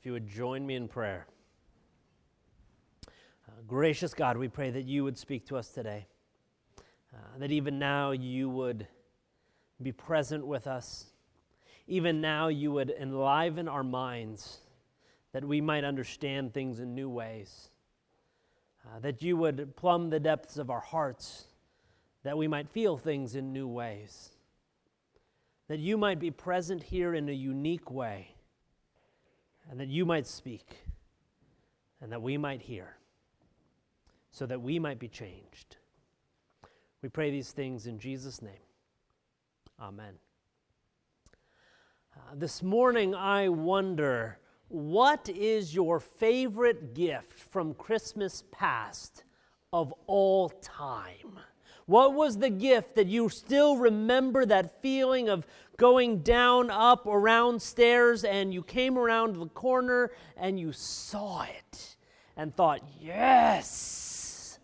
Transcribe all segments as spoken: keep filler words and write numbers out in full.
If you would join me in prayer. Uh, gracious God, we pray that you would speak to us today, uh, that even now you would be present with us. Even now you would enliven our minds, that we might understand things in new ways, uh, that you would plumb the depths of our hearts, that we might feel things in new ways, that you might be present here in a unique way, and that you might speak, and that we might hear, so that we might be changed. We pray these things in Jesus' name. Amen. Uh, this morning I wonder, what is your favorite gift from Christmas past of all time? What was the gift that you still remember, that feeling of going down, up, around stairs, and you came around the corner and you saw it and thought, yes!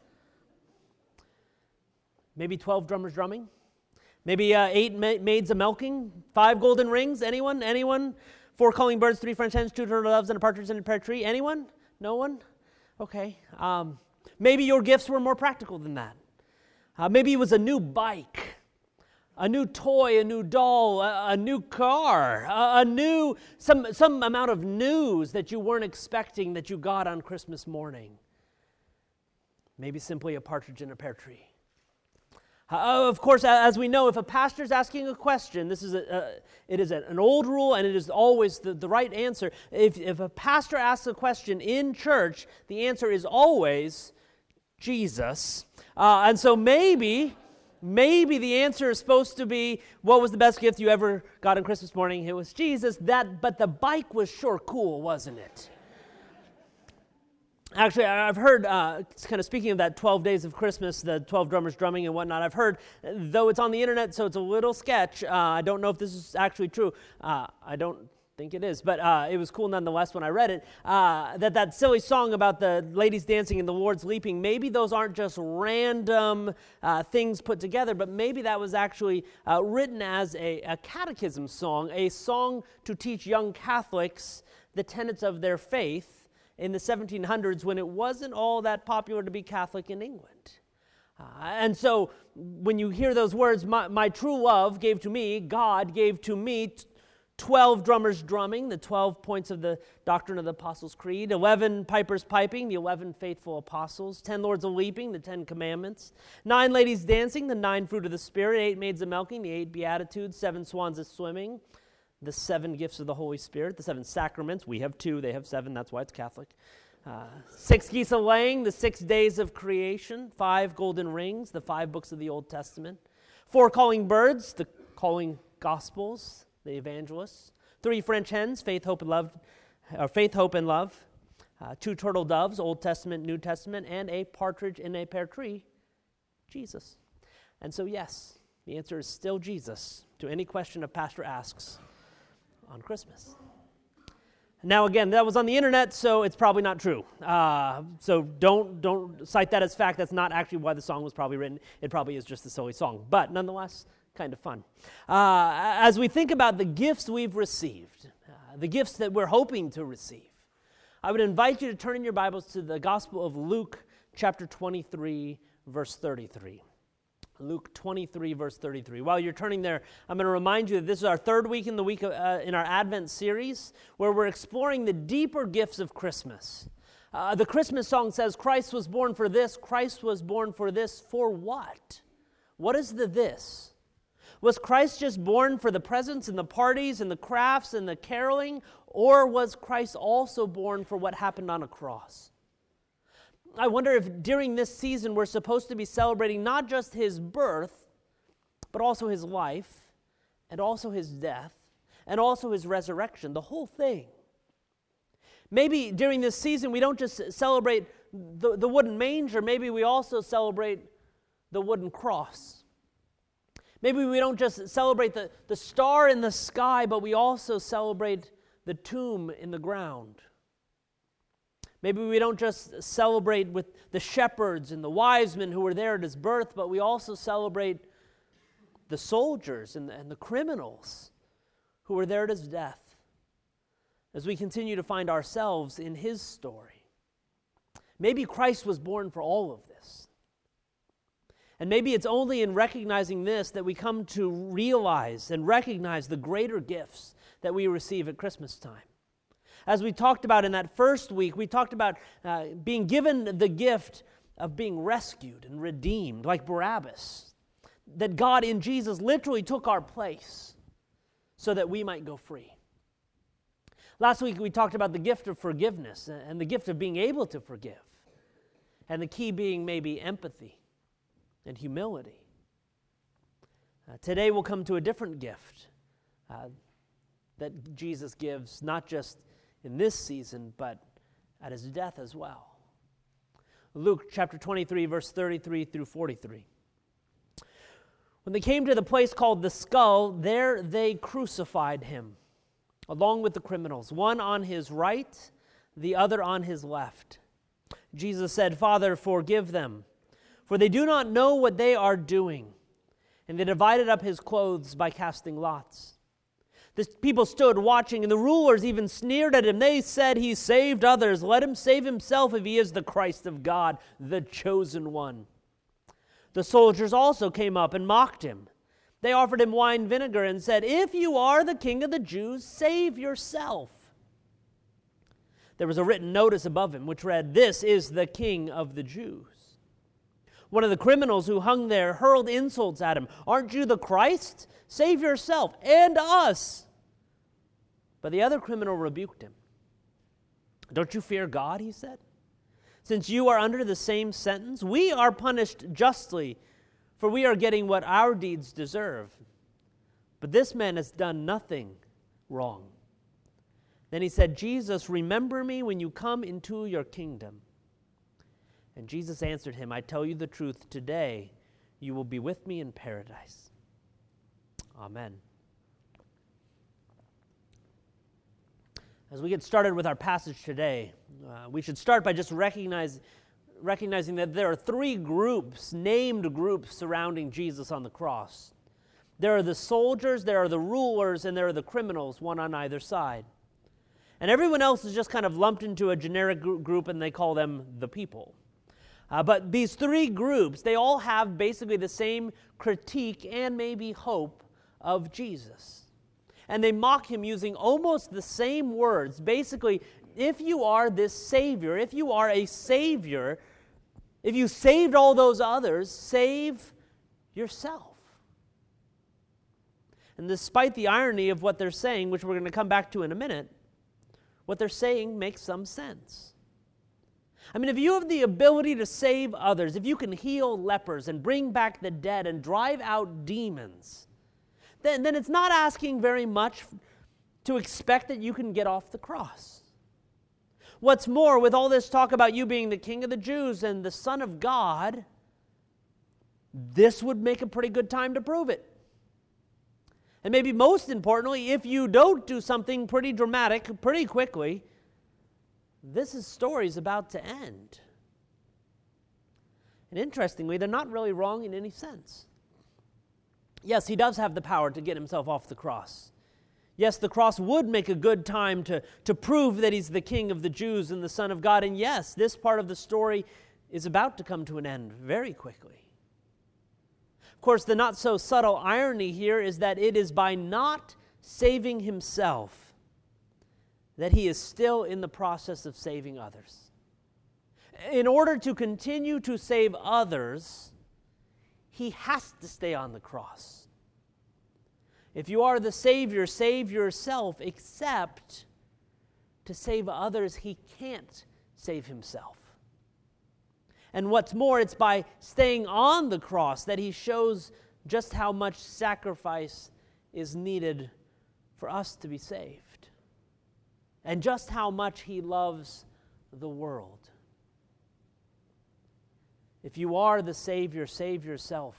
Maybe twelve drummers drumming? Maybe uh, eight ma- maids a-milking? Five golden rings? Anyone? Anyone? Four calling birds, three French hens, two turtle doves, and a partridge in a pear tree? Anyone? No one? Okay. Um, maybe your gifts were more practical than that. Uh, maybe it was a new bike, a new toy, a new doll, a, a new car, a, a new, some, some amount of news that you weren't expecting that you got on Christmas morning. Maybe simply a partridge in a pear tree. Uh, of course, as we know, if a pastor's asking a question, this is a, a it is an old rule and it is always the, the right answer. If, if a pastor asks a question in church, the answer is always Jesus. Uh, and so maybe, maybe the answer is supposed to be, what was the best gift you ever got on Christmas morning? It was Jesus. That, but the bike was sure cool, wasn't it? Actually, I've heard, uh, kind of speaking of that twelve days of Christmas, the twelve drummers drumming and whatnot, I've heard, though it's on the internet, so it's a little sketch, uh, I don't know if this is actually true. Uh, I don't think it is, but uh, it was cool nonetheless when I read it, uh, that that silly song about the ladies dancing and the lords leaping, maybe those aren't just random uh, things put together, but maybe that was actually uh, written as a, a catechism song, a song to teach young Catholics the tenets of their faith in the seventeen hundreds when it wasn't all that popular to be Catholic in England. Uh, and so when you hear those words, my, my true love gave to me, God gave to me, t- twelve drummers drumming, the twelve points of the doctrine of the Apostles' Creed, eleven pipers piping, the eleven faithful apostles, ten lords a leaping, the Ten Commandments, nine ladies dancing, the nine fruit of the Spirit, eight maids a-milking, the eight beatitudes, seven swans a-swimming, the seven gifts of the Holy Spirit, the seven sacraments. We have two, they have seven, that's why it's Catholic. Uh, six geese a-laying, the six days of creation, five golden rings, the five books of the Old Testament, four calling birds, the calling gospels, the evangelists, three French hens, faith, hope, and love, or faith, hope, and love, uh, two turtle doves, Old Testament, New Testament, and a partridge in a pear tree, Jesus. And so, yes, the answer is still Jesus to any question a pastor asks on Christmas. Now, again, that was on the internet, so it's probably not true. Uh, so don't don't cite that as fact. That's not actually why the song was probably written. It probably is just a silly song, but nonetheless, kind of fun. Uh, as we think about the gifts we've received, uh, the gifts that we're hoping to receive, I would invite you to turn in your Bibles to the Gospel of Luke, chapter twenty-three, verse thirty-three. Luke twenty-three, verse thirty-three. While you're turning there, I'm going to remind you that this is our third week in the week uh, in our Advent series, where we're exploring the deeper gifts of Christmas. Uh, the Christmas song says, Christ was born for this, Christ was born for this, for what? What is the this? Was Christ just born for the presents and the parties and the crafts and the caroling, or was Christ also born for what happened on a cross? I wonder if during this season we're supposed to be celebrating not just his birth, but also his life, and also his death, and also his resurrection, the whole thing. Maybe during this season we don't just celebrate the, the wooden manger, maybe we also celebrate the wooden cross. Maybe we don't just celebrate the, the star in the sky, but we also celebrate the tomb in the ground. Maybe we don't just celebrate with the shepherds and the wise men who were there at his birth, but we also celebrate the soldiers and the, and the criminals who were there at his death. as we continue to find ourselves in his story. Maybe Christ was born for all of this. And maybe it's only in recognizing this that we come to realize and recognize the greater gifts that we receive at Christmas time. As we talked about in that first week, we talked about uh, being given the gift of being rescued and redeemed, like Barabbas. That God in Jesus literally took our place so that we might go free. Last week we talked about the gift of forgiveness and the gift of being able to forgive. And the key being maybe empathy and humility. Uh, today we'll come to a different gift uh, that Jesus gives, not just in this season, but at his death as well. Luke chapter twenty-three, verse thirty-three through forty-three. When they came to the place called the Skull, there they crucified him, along with the criminals, one on his right, the other on his left. Jesus said, "Father, forgive them, for they do not know what they are doing." And they divided up his clothes by casting lots. The people stood watching, and the rulers even sneered at him. They said, "He saved others. Let him save himself if he is the Christ of God, the chosen one." The soldiers also came up and mocked him. They offered him wine vinegar and said, "If you are the king of the Jews, save yourself." There was a written notice above him which read, "This is the King of the Jews." One of the criminals who hung there hurled insults at him. "Aren't you the Christ? Save yourself and us." But the other criminal rebuked him. "Don't you fear God?" he said. "Since you are under the same sentence, we are punished justly, for we are getting what our deeds deserve. But this man has done nothing wrong." Then he said, "Jesus, remember me when you come into your kingdom." And Jesus answered him, "I tell you the truth, today you will be with me in paradise." Amen. As we get started with our passage today, uh, we should start by just recognize, recognizing that there are three groups, named groups, surrounding Jesus on the cross. There are the soldiers, there are the rulers, and there are the criminals, one on either side. And everyone else is just kind of lumped into a generic group, and they call them the people. Uh, but these three groups, they all have basically the same critique and maybe hope of Jesus. And they mock him using almost the same words. Basically, if you are this Savior, if you are a Savior, if you saved all those others, save yourself. And despite the irony of what they're saying, which we're going to come back to in a minute, what they're saying makes some sense. I mean, if you have the ability to save others, if you can heal lepers and bring back the dead and drive out demons, then, then it's not asking very much to expect that you can get off the cross. What's more, with all this talk about you being the King of the Jews and the Son of God, this would make a pretty good time to prove it. And maybe most importantly, if you don't do something pretty dramatic pretty quickly, this story is about to end. And interestingly, they're not really wrong in any sense. Yes, he does have the power to get himself off the cross. Yes, the cross would make a good time to, to prove that he's the King of the Jews and the Son of God. And yes, this part of the story is about to come to an end very quickly. Of course, the not so subtle irony here is that it is by not saving himself that he is still in the process of saving others. In order to continue to save others, he has to stay on the cross. If you are the Savior, save yourself, except to save others, he can't save himself. And what's more, it's by staying on the cross that he shows just how much sacrifice is needed for us to be saved, and just how much he loves the world. If you are the Savior, save yourself.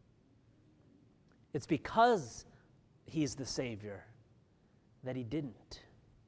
It's because he's the Savior that he didn't.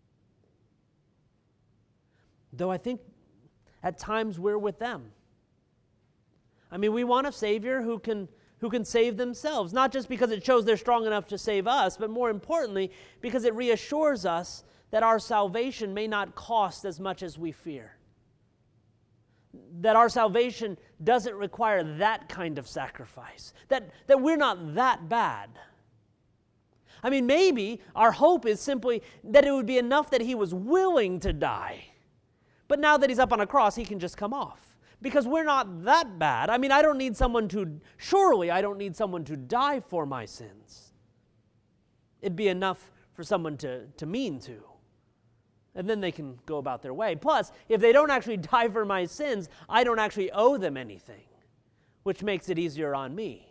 Though I think at times we're with them. I mean, we want a Savior who can, who can save themselves, not just because it shows they're strong enough to save us, but more importantly, because it reassures us that our salvation may not cost as much as we fear. That our salvation doesn't require that kind of sacrifice. That, that we're not that bad. I mean, maybe our hope is simply that it would be enough that he was willing to die. But now that he's up on a cross, he can just come off. Because we're not that bad. I mean, I don't need someone to, surely I don't need someone to die for my sins. It'd be enough for someone to, to mean to. And then they can go about their way. Plus, if they don't actually die for my sins, I don't actually owe them anything, which makes it easier on me.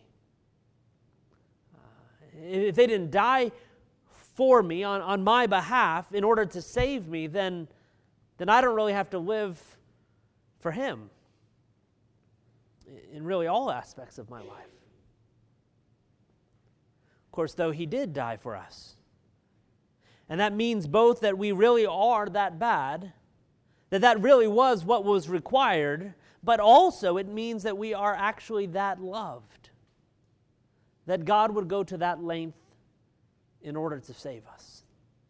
If they didn't die for me on, on my behalf in order to save me, then, then I don't really have to live for him in really all aspects of my life. Of course, though, he did die for us. And that means both that we really are that bad, that that really was what was required, but also it means that we are actually that loved. That God would go to that length in order to save us.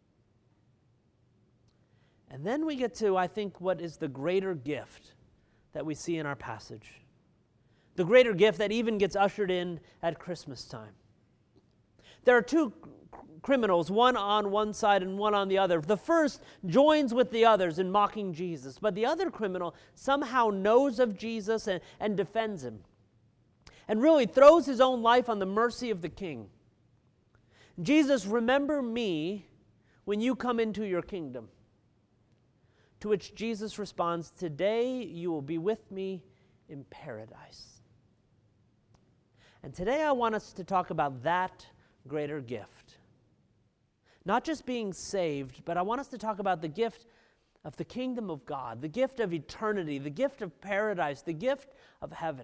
And then we get to, I think, what is the greater gift that we see in our passage. The greater gift that even gets ushered in at Christmas time. There are two criminals, one on one side and one on the other. The first joins with the others in mocking Jesus, but the other criminal somehow knows of Jesus and, and defends him. And really throws his own life on the mercy of the king. Jesus, remember me when you come into your kingdom. To which Jesus responds, today you will be with me in paradise. And today I want us to talk about that greater gift. Not just being saved, but I want us to talk about the gift of the kingdom of God, the gift of eternity, the gift of paradise, the gift of heaven.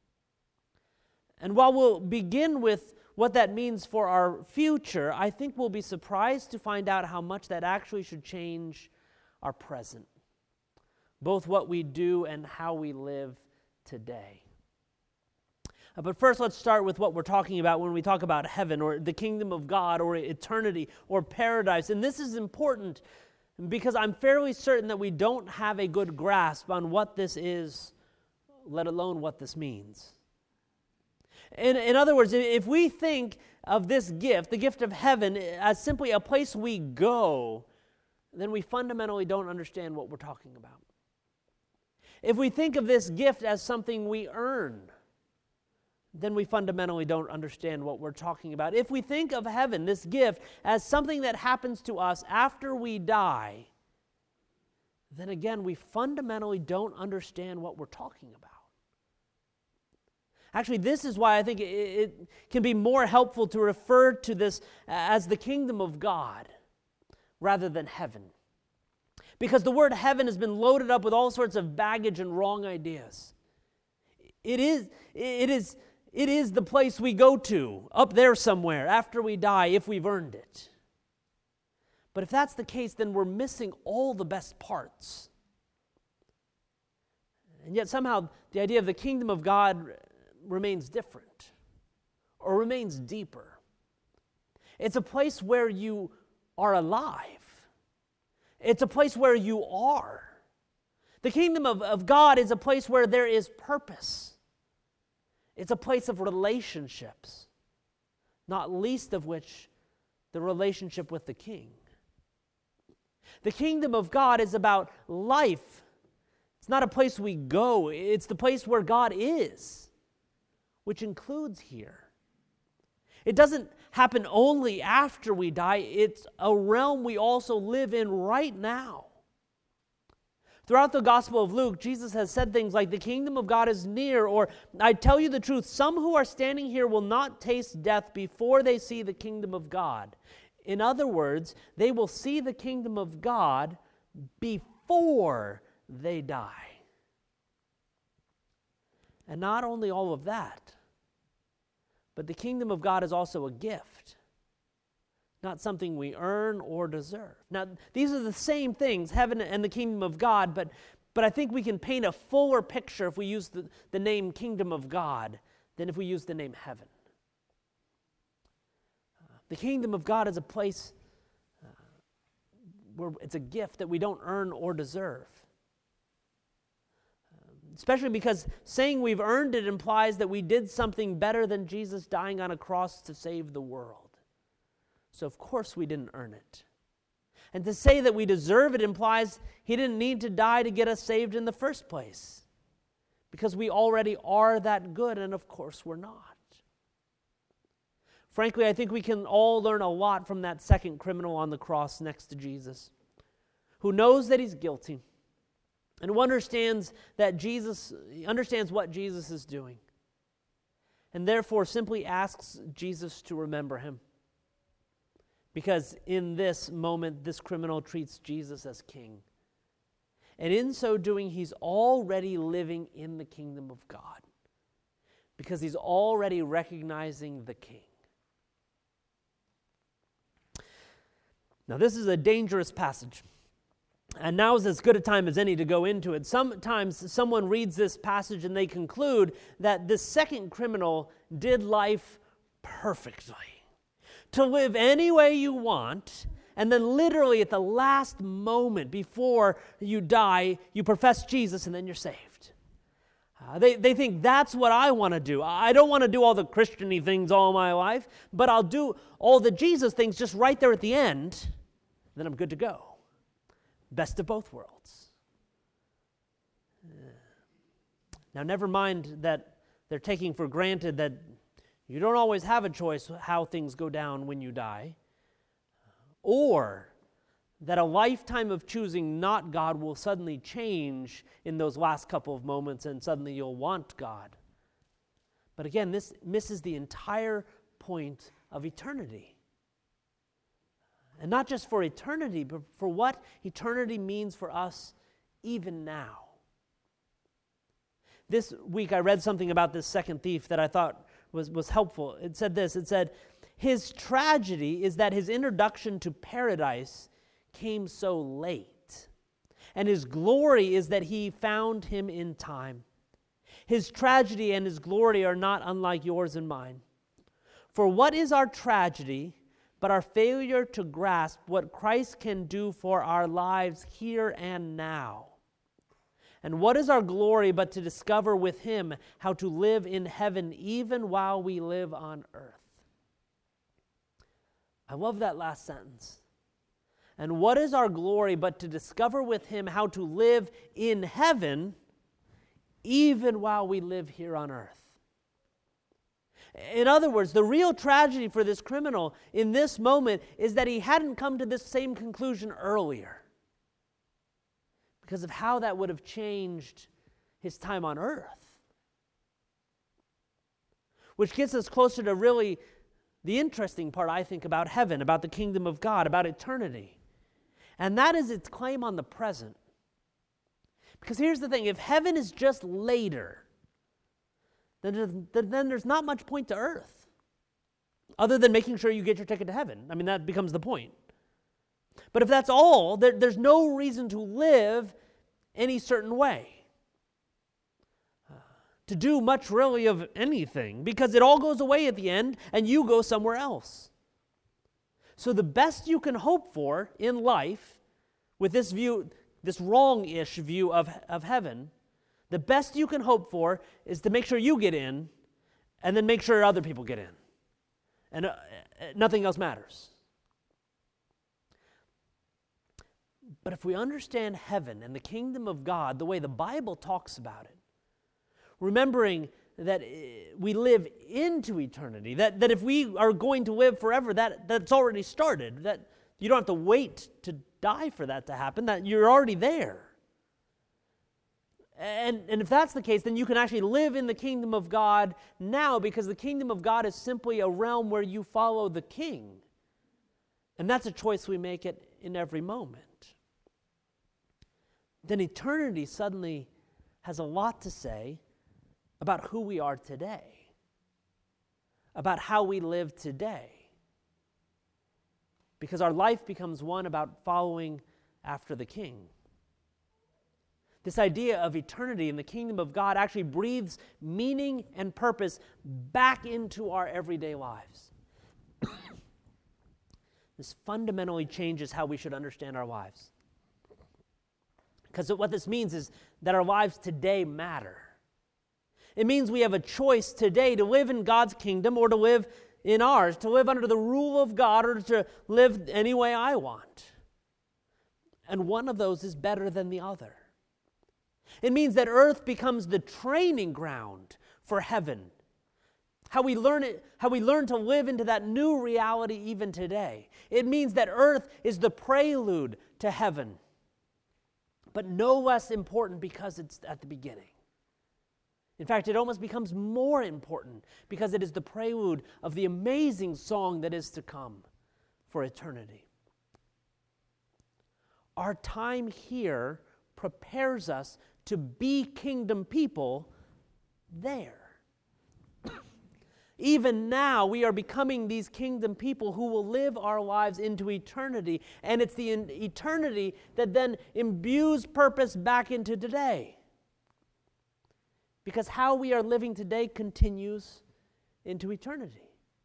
And while we'll begin with what that means for our future, I think we'll be surprised to find out how much that actually should change our present, both what we do and how we live today. Uh, but first, let's start with what we're talking about when we talk about heaven or the kingdom of God or eternity or paradise. And this is important because I'm fairly certain that we don't have a good grasp on what this is, let alone what this means. In, in other words, if we think of this gift, the gift of heaven, as simply a place we go, then we fundamentally don't understand what we're talking about. If we think of this gift as something we earn, then we fundamentally don't understand what we're talking about. If we think of heaven, this gift, as something that happens to us after we die, then again, we fundamentally don't understand what we're talking about. Actually, this is why I think it, it can be more helpful to refer to this as the kingdom of God rather than heaven. Because the word heaven has been loaded up with all sorts of baggage and wrong ideas. It is, it is, it is the place we go to, up there somewhere, after we die, if we've earned it. But if that's the case, then we're missing all the best parts. And yet somehow the idea of the kingdom of God remains different or remains deeper. It's a place where you are alive. It's a place where you are. The kingdom of, of God is a place where there is purpose. It's a place of relationships, not least of which the relationship with the King. The kingdom of God is about life. It's not a place we go. It's the place where God is, which includes here. It doesn't happen only after we die. It's a realm we also live in right now. Throughout the Gospel of Luke, Jesus has said things like, the kingdom of God is near, or I tell you the truth, some who are standing here will not taste death before they see the kingdom of God. In other words, they will see the kingdom of God before they die. And not only all of that, but the kingdom of God is also a gift, not something we earn or deserve. Now, these are the same things, heaven and the kingdom of God, but, but I think we can paint a fuller picture if we use the, the name kingdom of God than if we use the name heaven. Uh, the kingdom of God is a place uh, we're, it's a gift that we don't earn or deserve. Especially because saying we've earned it implies that we did something better than Jesus dying on a cross to save the world. So of course we didn't earn it. And to say that we deserve it implies he didn't need to die to get us saved in the first place. Because we already are that good, and of course we're not. Frankly, I think we can all learn a lot from that second criminal on the cross next to Jesus, who knows that he's guilty, and who understands that Jesus understands what Jesus is doing, and therefore simply asks Jesus to remember him. Because in this moment, this criminal treats Jesus as king. And in so doing, he's already living in the kingdom of God, because he's already recognizing the king. Now, this is a dangerous passage. And now is as good a time as any to go into it. Sometimes someone reads this passage and they conclude that this second criminal did life perfectly. To live any way you want, and then literally at the last moment before you die, you profess Jesus and then you're saved. Uh, they, they think that's what I want to do. I don't want to do all the Christian-y things all my life, but I'll do all the Jesus things just right there at the end, then I'm good to go. Best of both worlds. Now, never mind that they're taking for granted that you don't always have a choice how things go down when you die, or that a lifetime of choosing not God will suddenly change in those last couple of moments and suddenly you'll want God. But again, this misses the entire point of eternity. And not just for eternity, but for what eternity means for us even now. This week I read something about this second thief that I thought was, was helpful. It said this, it said, his tragedy is that his introduction to paradise came so late. And his glory is that he found him in time. His tragedy and his glory are not unlike yours and mine. For what is our tragedy but our failure to grasp what Christ can do for our lives here and now? And what is our glory but to discover with him how to live in heaven even while we live on earth? I love that last sentence. And what is our glory but to discover with him how to live in heaven even while we live here on earth? In other words, the real tragedy for this criminal in this moment is that he hadn't come to this same conclusion earlier, because of how that would have changed his time on earth. Which gets us closer to really the interesting part, I think, about heaven, about the kingdom of God, about eternity. And that is its claim on the present. Because here's the thing, if heaven is just later, then, then there's not much point to earth, other than making sure you get your ticket to heaven. I mean, that becomes the point. But if that's all, there, there's no reason to live any certain way, uh, to do much really of anything, because it all goes away at the end and you go somewhere else. So the best you can hope for in life, with this view, this wrong-ish view of, of heaven, the best you can hope for is to make sure you get in and then make sure other people get in. And uh, nothing else matters. But if we understand heaven and the kingdom of God the way the Bible talks about it, remembering that we live into eternity, that, that if we are going to live forever, that, that's already started, that you don't have to wait to die for that to happen, that you're already there. And, and if that's the case, then you can actually live in the kingdom of God now, because the kingdom of God is simply a realm where you follow the king. And that's a choice we make it in every moment. Then eternity suddenly has a lot to say about who we are today, about how we live today. Because our life becomes one about following after the king. This idea of eternity in the kingdom of God actually breathes meaning and purpose back into our everyday lives. This fundamentally changes how we should understand our lives. Because what this means is that our lives today matter. It means we have a choice today to live in God's kingdom or to live in ours, to live under the rule of God or to live any way I want. And one of those is better than the other. It means that earth becomes the training ground for heaven. How we learn it, how we learn to live into that new reality even today. It means that earth is the prelude to heaven, but no less important because it's at the beginning. In fact, it almost becomes more important because it is the prelude of the amazing song that is to come for eternity. Our time here prepares us to be kingdom people there. Even now, we are becoming these kingdom people who will live our lives into eternity. And it's the eternity that then imbues purpose back into today. Because how we are living today continues into eternity.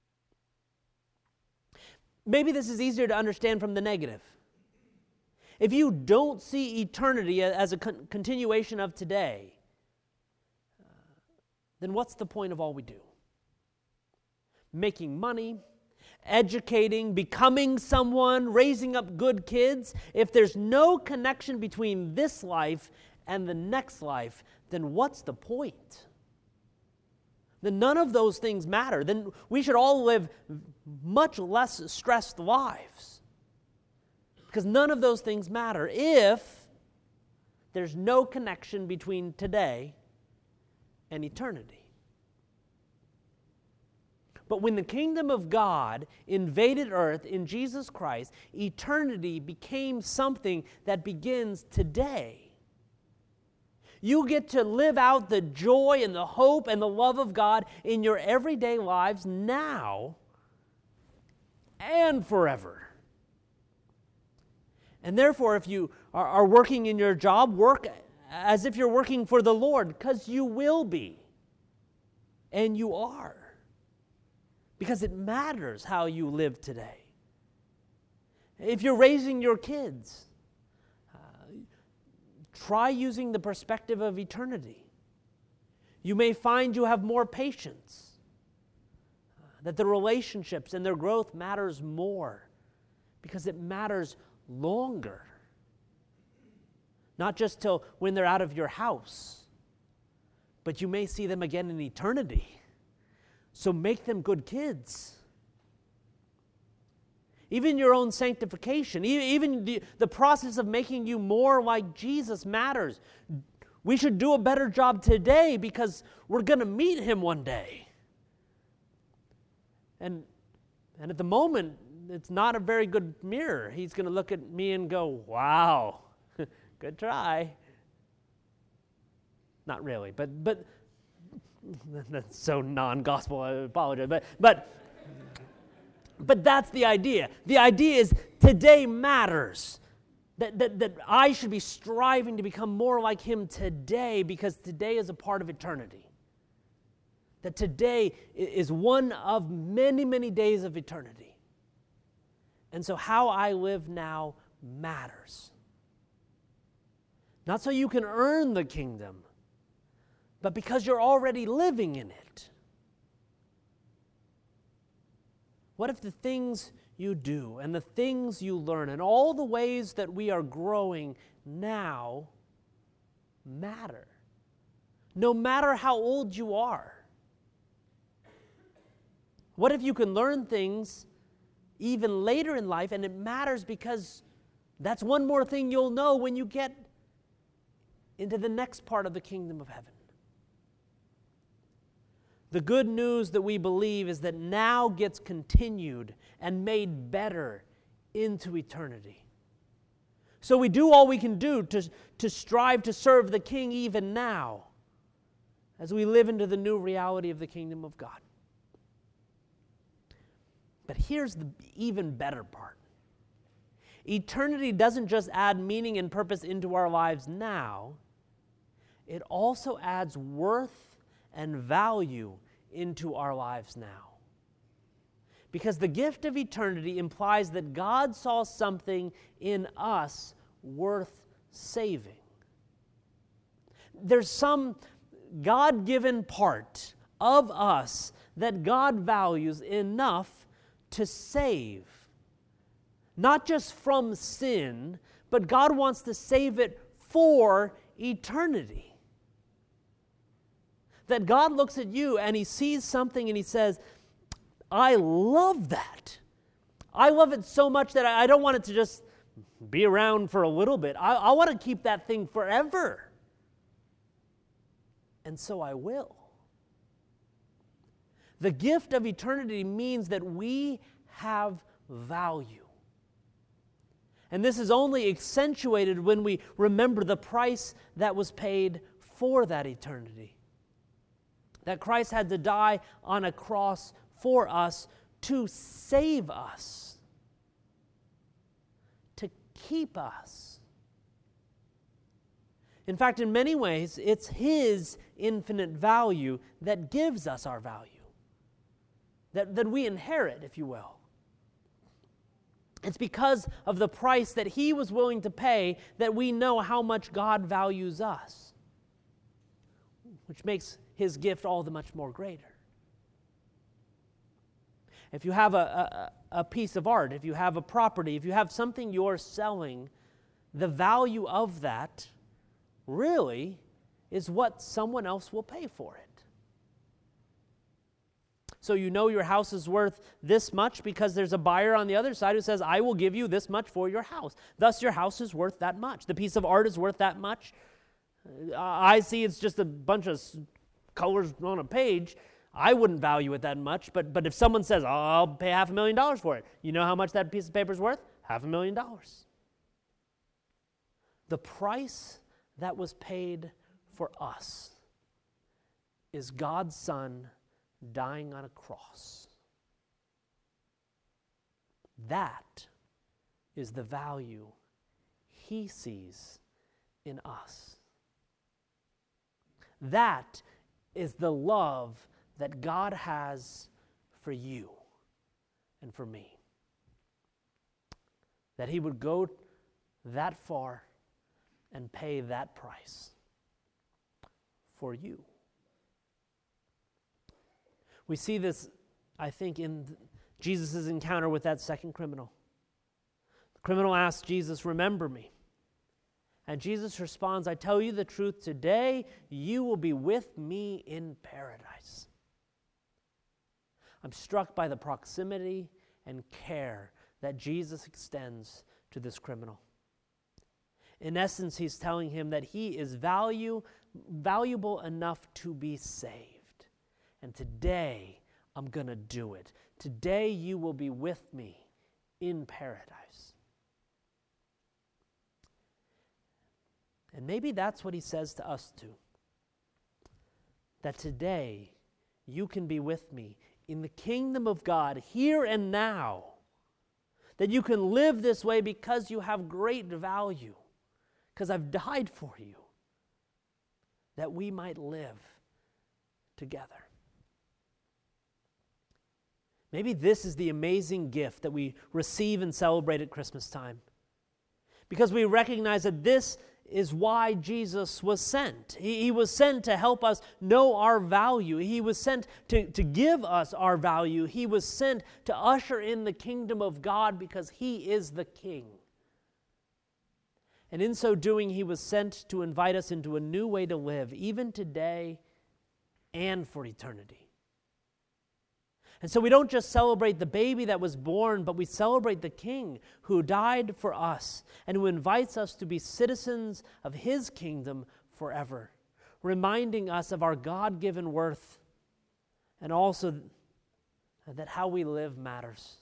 Maybe this is easier to understand from the negative. If you don't see eternity as a con- continuation of today, uh, then what's the point of all we do? Making money, educating, becoming someone, raising up good kids. If there's no connection between this life and the next life, then what's the point? Then none of those things matter. Then we should all live much less stressed lives. Because none of those things matter if there's no connection between today and eternity. But when the kingdom of God invaded earth in Jesus Christ, eternity became something that begins today. You get to live out the joy and the hope and the love of God in your everyday lives now and forever. And therefore, if you are, are working in your job, work as if you're working for the Lord, because you will be. And you are. Because it matters how you live today. If you're raising your kids, uh, try using the perspective of eternity. You may find you have more patience, uh, that the relationships and their growth matters more because it matters longer. Not just till when they're out of your house, but you may see them again in eternity. So make them good kids. Even your own sanctification, even the, the process of making you more like Jesus matters. We should do a better job today because we're going to meet Him one day. And, and at the moment, it's not a very good mirror. He's going to look at me and go, wow, good try. Not really, but but that's so non-gospel, I apologize. But but but that's the idea. The idea is today matters. That, that, that I should be striving to become more like Him today because today is a part of eternity. That today is one of many, many days of eternity. And so how I live now matters. Not so you can earn the kingdom, but because you're already living in it. What if the things you do and the things you learn and all the ways that we are growing now matter? No matter how old you are. What if you can learn things even later in life and it matters because that's one more thing you'll know when you get into the next part of the kingdom of heaven? The good news that we believe is that now gets continued and made better into eternity. So we do all we can do to, to strive to serve the King even now as we live into the new reality of the kingdom of God. But here's the even better part. Eternity doesn't just add meaning and purpose into our lives now, it also adds worth and value into our lives now. Because the gift of eternity implies that God saw something in us worth saving. There's some God-given part of us that God values enough to save. Not just from sin, but God wants to save it for eternity. That God looks at you and He sees something and He says, I love that. I love it so much that I don't want it to just be around for a little bit. I, I want to keep that thing forever. And so I will. The gift of eternity means that we have value. And this is only accentuated when we remember the price that was paid for that eternity. That Christ had to die on a cross for us to save us, to keep us. In fact, in many ways, it's His infinite value that gives us our value, that, that we inherit, if you will. It's because of the price that He was willing to pay that we know how much God values us, which makes His gift all the much more greater. If you have a, a, a piece of art, if you have a property, if you have something you're selling, the value of that really is what someone else will pay for it. So you know your house is worth this much because there's a buyer on the other side who says, I will give you this much for your house. Thus, your house is worth that much. The piece of art is worth that much. I see it's just a bunch of colors on a page. I wouldn't value it that much, but, but if someone says, oh, I'll pay half a million dollars for it, you know how much that piece of paper is worth? Half a million dollars. The price that was paid for us is God's Son dying on a cross. That is the value He sees in us. That is the love that God has for you and for me. That He would go that far and pay that price for you. We see this, I think, in Jesus' encounter with that second criminal. The criminal asks Jesus, remember me. And Jesus responds, I tell you the truth, today you will be with me in paradise. I'm struck by the proximity and care that Jesus extends to this criminal. In essence, He's telling him that he is value, valuable enough to be saved. And today, I'm going to do it. Today, you will be with me in paradise. And maybe that's what He says to us too. That today, you can be with me in the kingdom of God here and now. That you can live this way because you have great value. Because I've died for you. That we might live together. Maybe this is the amazing gift that we receive and celebrate at Christmas time. Because we recognize that this is why Jesus was sent. He, he was sent to help us know our value. He was sent to, to give us our value. He was sent to usher in the kingdom of God because He is the King. And in so doing, He was sent to invite us into a new way to live, even today and for eternity. And so we don't just celebrate the baby that was born, but we celebrate the King who died for us and who invites us to be citizens of His kingdom forever, reminding us of our God-given worth and also that how we live matters.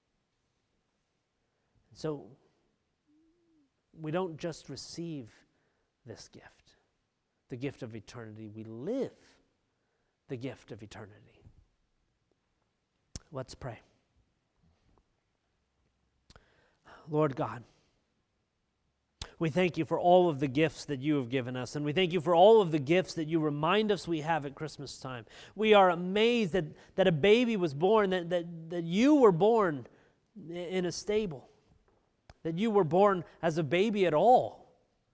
So we don't just receive this gift, the gift of eternity. We live the gift of eternity. Let's pray. Lord God, We thank you for all of the gifts that you have given us, and we thank you for all of the gifts that you remind us we have at Christmas time. We are amazed that, that a baby was born, that, that, that you were born in a stable, that you were born as a baby at all.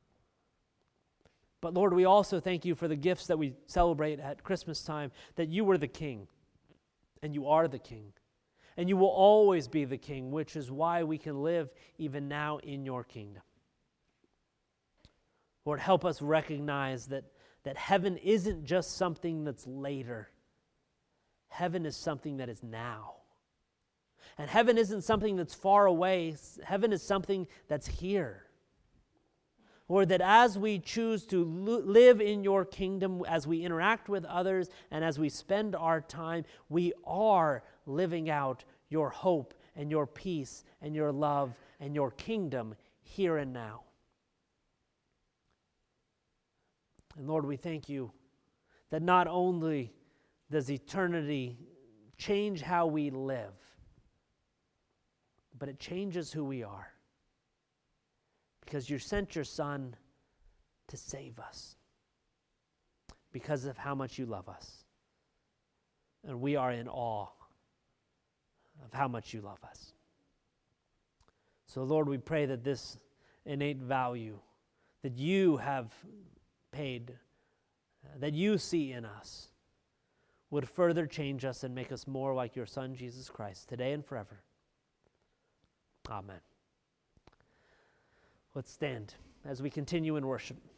But Lord, we also thank you for the gifts that we celebrate at Christmas time, that you were the King, and you are the King, and you will always be the King, which is why we can live even now in your kingdom. Lord, help us recognize that, that heaven isn't just something that's later. Heaven is something that is now. And heaven isn't something that's far away. Heaven is something that's here. Lord, that as we choose to live in your kingdom, as we interact with others, and as we spend our time, we are living out your hope and your peace and your love and your kingdom here and now. And Lord, we thank you that not only does eternity change how we live, but it changes who we are. Because you sent your Son to save us because of how much you love us. And we are in awe of how much you love us. So Lord, we pray that this innate value that you have paid, uh, that you see in us, would further change us and make us more like your Son, Jesus Christ, today and forever. Amen. Let's stand as we continue in worship.